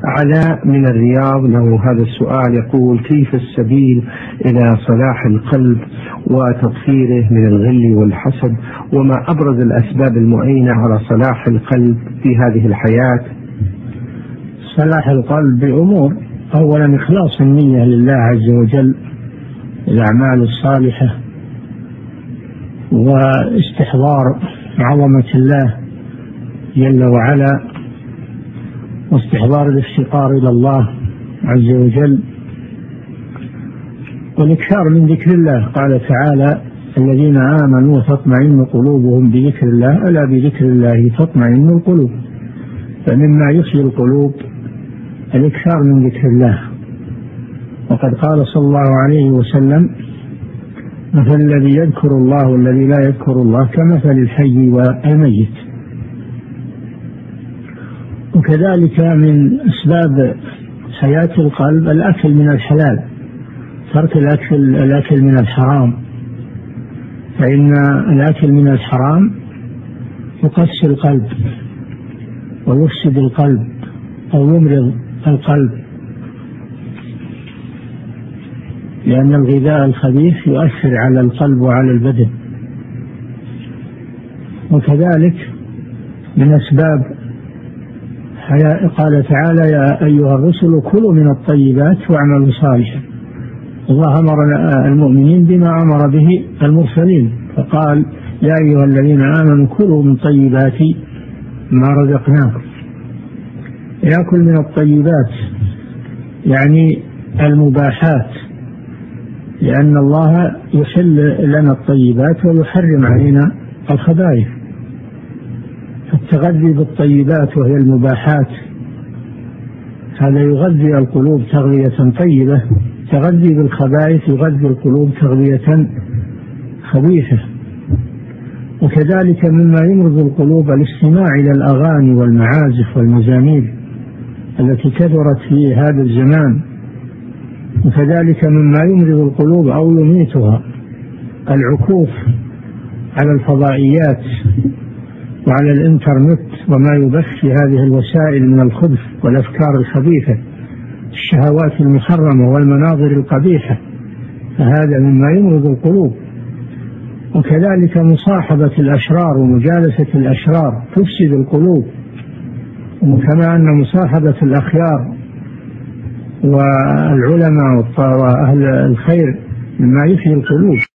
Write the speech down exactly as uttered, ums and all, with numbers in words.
علاء من الرياض له هذا السؤال، يقول: كيف السبيل إلى صلاح القلب وتطهيره من الغل والحسد، وما أبرز الأسباب المعينة على صلاح القلب في هذه الحياة؟ صلاح القلب بأمور: أولا إخلاص النية لله عز وجل، الأعمال الصالحة، واستحضار عظمة الله جل وعلا، واستحضار الافتقار إلى الله عز وجل، والإكثار من ذكر الله. قال تعالى: الذين آمنوا وتطمئن قلوبهم بذكر الله، ألا بذكر الله تطمئن القلوب. فمما يحيي القلوب الإكثار من ذكر الله. وقد قال صلى الله عليه وسلم: مثل الذي يذكر الله والذي لا يذكر الله كمثل الحي والميت. وكذلك من أسباب حياة القلب الأكل من الحلال، ترك الأكل, الأكل من الحرام، فإن الأكل من الحرام يقسي القلب ويفسد القلب أو يمرض القلب، لأن الغذاء الخبيث يؤثر على القلب وعلى البدن. وكذلك من أسباب قال تعالى: يا أيها الرسل كلوا من الطيبات واعملوا صالحا. الله أمر المؤمنين بما أمر به المرسلين، فقال: يا أيها الذين آمنوا كلوا من طيبات ما رزقناكم. يأكل من الطيبات يعني المباحات، لأن الله يحل لنا الطيبات ويحرم علينا الخبائث. فالتغذي بالطيبات وهي المباحات هذا يغذي القلوب تغذية طيبة، تغذي بالخبائث يغذي القلوب تغذية خبيثة. وكذلك مما يمرض القلوب الاستماع إلى الأغاني والمعازف والمزامير التي كثرت في هذا الزمان. وكذلك مما يمرض القلوب أو يميتها العكوف على الفضائيات وعلى الإنترنت وما يبث في هذه الوسائل من الخبث والأفكار الخبيثة، الشهوات المحرمة والمناظر القبيحة، فهذا مما يمرض القلوب. وكذلك مصاحبة الأشرار ومجالسة الأشرار تفسد القلوب، كما أن مصاحبة الأخيار والعلماء وأهل الخير مما يحيي القلوب.